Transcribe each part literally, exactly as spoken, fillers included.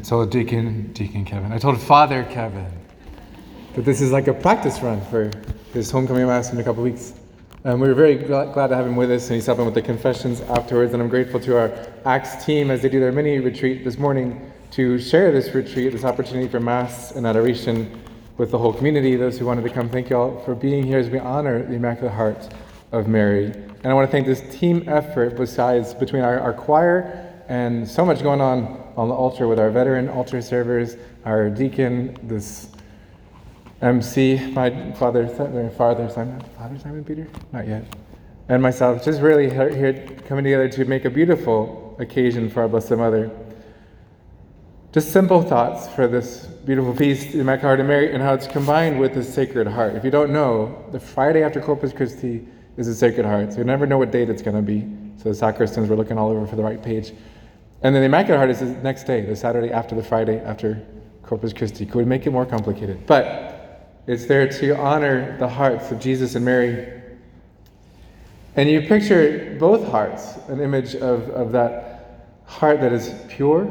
told Deacon, Deacon Kevin, I told Father Kevin that this is like a practice run for his homecoming mass in a couple weeks. And we were very glad, glad to have him with us, and he's helping with the confessions afterwards. And I'm grateful to our Acts team as they do their mini retreat this morning to share this retreat, this opportunity for mass and adoration with the whole community, those who wanted to come. Thank you all for being here as we honor the Immaculate Heart of Mary. And I want to thank this team effort besides between our, our choir and so much going on on the altar with our veteran altar servers, our deacon, this M C, my father, father Simon, Father Simon Peter? Not yet. And myself, just really here coming together to make a beautiful occasion for our Blessed Mother. Just simple thoughts for this beautiful feast, the Immaculate Heart of Mary, and how it's combined with the Sacred Heart. If you don't know, the Friday after Corpus Christi is the Sacred Heart, so you never know what date it's going to be. So the sacristans were looking all over for the right page. And then the Immaculate Heart is the next day, the Saturday after the Friday after Corpus Christi. Could we make it more complicated? But it's there to honor the hearts of Jesus and Mary. And you picture both hearts, an image of, of that heart that is pure,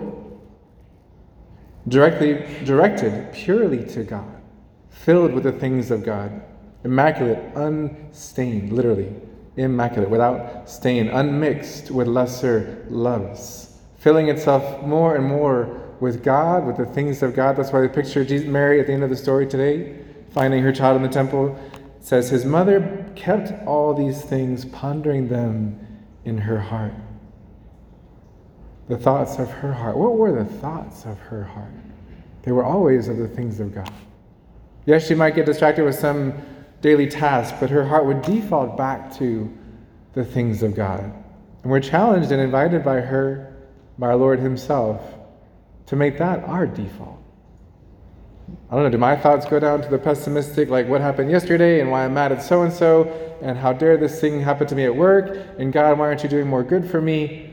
directly directed purely to God, filled with the things of God, immaculate, unstained, literally immaculate, without stain, unmixed with lesser loves, filling itself more and more with God, with the things of God. That's why the picture of Jesus, Mary at the end of the story today, finding her child in the temple, says his mother kept all these things, pondering them in her heart. The thoughts of her heart. What were the thoughts of her heart? They were always of the things of God. Yes, she might get distracted with some daily task, but her heart would default back to the things of God. And we're challenged and invited by her, by our Lord himself, to make that our default. I don't know, do my thoughts go down to the pessimistic, like what happened yesterday and why I'm mad at so-and-so, and how dare this thing happen to me at work, and God, why aren't you doing more good for me?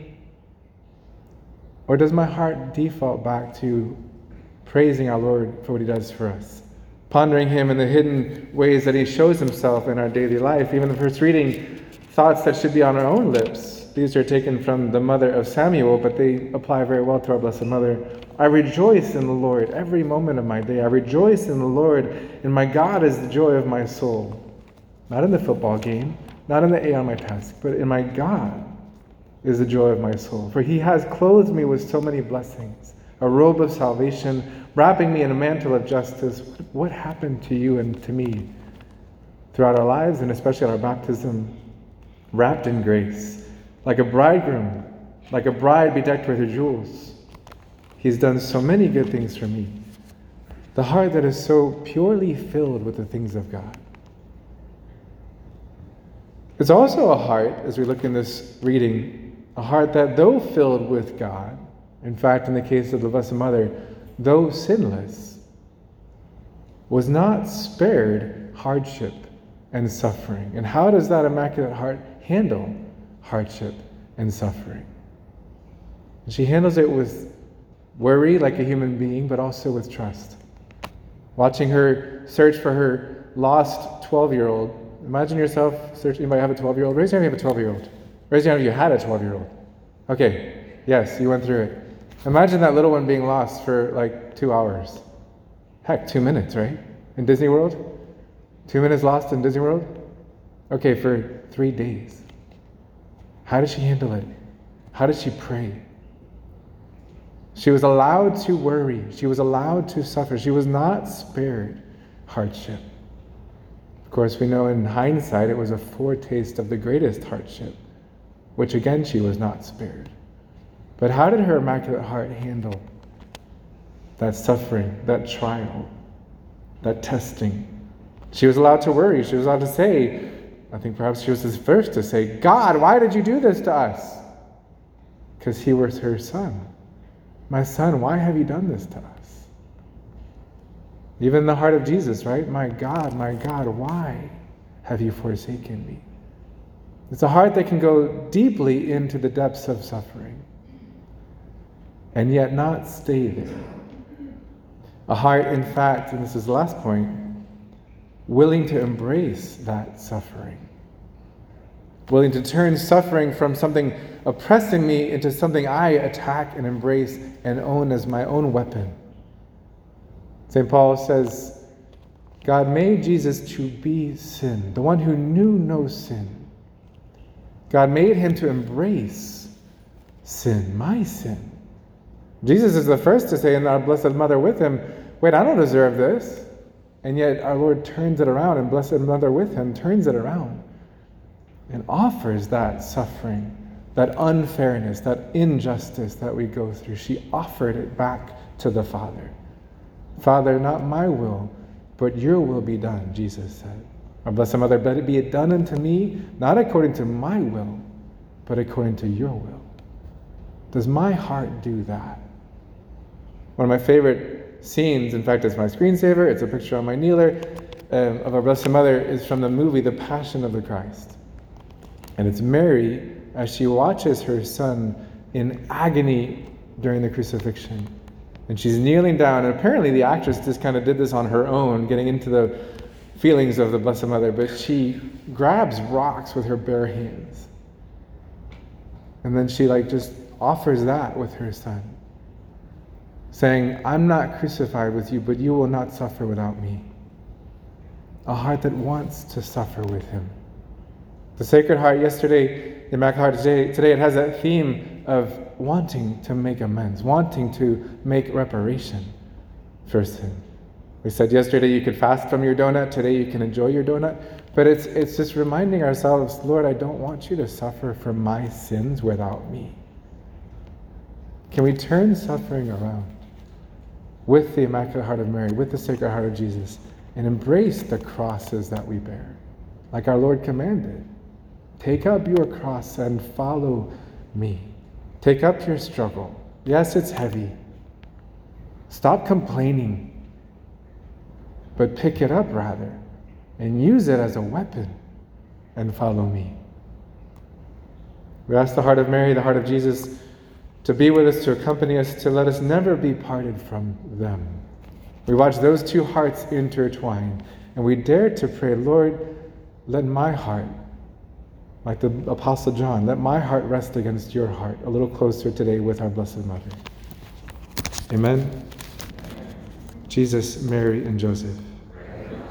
Or does my heart default back to praising our Lord for what he does for us, pondering him in the hidden ways that he shows himself in our daily life? Even the first reading, thoughts that should be on our own lips. These are taken from the mother of Samuel, but they apply very well to our Blessed Mother. I rejoice in the Lord every moment of my day. I rejoice in the Lord, and my God is the joy of my soul. Not in the football game, not in the A on my task, but in my God is the joy of my soul. For he has clothed me with so many blessings, a robe of salvation, wrapping me in a mantle of justice. What happened to you and to me throughout our lives, and especially at our baptism? Wrapped in grace, like a bridegroom, like a bride bedecked with her jewels. He's done so many good things for me. The heart that is so purely filled with the things of God. It's also a heart, as we look in this reading, a heart that, though filled with God, in fact, in the case of the Blessed Mother, though sinless, was not spared hardship and suffering. And how does that Immaculate Heart handle hardship and suffering? She handles it with worry like a human being, but also with trust. Watching her search for her lost twelve-year-old. Imagine yourself searching. Anybody have a twelve-year-old? Raise your hand if you have a twelve-year-old. Raise your hand if you had a twelve-year-old. Okay, yes, you went through it. Imagine that little one being lost for like two hours. Heck, two minutes, right? In Disney World? Two minutes lost in Disney World? Okay, for three days. How did she handle it? How did she pray? She was allowed to worry. She was allowed to suffer. She was not spared hardship. Of course, we know in hindsight it was a foretaste of the greatest hardship, which again she was not spared. But how did her Immaculate Heart handle that suffering, that trial, that testing? She was allowed to worry. She was allowed to say, I think perhaps she was the first to say, God, why did you do this to us? Because he was her son. My son, why have you done this to us? Even the heart of Jesus, right? My God, my God, why have you forsaken me? It's a heart that can go deeply into the depths of suffering and yet not stay there. A heart, in fact, and this is the last point, willing to embrace that suffering. willing to turn suffering from something oppressing me into something I attack and embrace and own as my own weapon. Saint Paul says, God made Jesus to be sin, the one who knew no sin. God made him to embrace sin, my sin. Jesus is the first to say, and our Blessed Mother with him, wait, I don't deserve this. And yet our Lord turns it around, and Blessed Mother with him turns it around and offers that suffering, that unfairness, that injustice that we go through. She offered it back to the Father. Father, not my will, but your will be done, Jesus said. Our Blessed Mother, let it be done unto me, not according to my will, but according to your will. Does my heart do that? One of my favorite scenes, in fact, it's my screensaver, it's a picture on my kneeler, um, of our Blessed Mother, is from the movie The Passion of the Christ. And it's Mary as she watches her son in agony during the crucifixion. And she's kneeling down, and apparently the actress just kind of did this on her own, getting into the feelings of the Blessed Mother, but she grabs rocks with her bare hands. And then she like just offers that with her son, saying, I'm not crucified with you, but you will not suffer without me. A heart that wants to suffer with him. The Sacred Heart yesterday, the Immaculate Heart today, today, it has that theme of wanting to make amends, wanting to make reparation for sin. We said yesterday you could fast from your donut, today you can enjoy your donut, but it's it's just reminding ourselves, Lord, I don't want you to suffer for my sins without me. Can we turn suffering around with the Immaculate Heart of Mary, with the Sacred Heart of Jesus, and embrace the crosses that we bear, like our Lord commanded? Take up your cross and follow me. Take up your struggle. Yes, it's heavy. Stop complaining, but pick it up rather and use it as a weapon and follow me. We ask the Heart of Mary, the Heart of Jesus, to be with us, to accompany us, to let us never be parted from them. We watch those two hearts intertwine, and we dare to pray, Lord, let my heart, like the Apostle John, let my heart rest against your heart, a little closer today with our Blessed Mother. Amen. Jesus, Mary, and Joseph.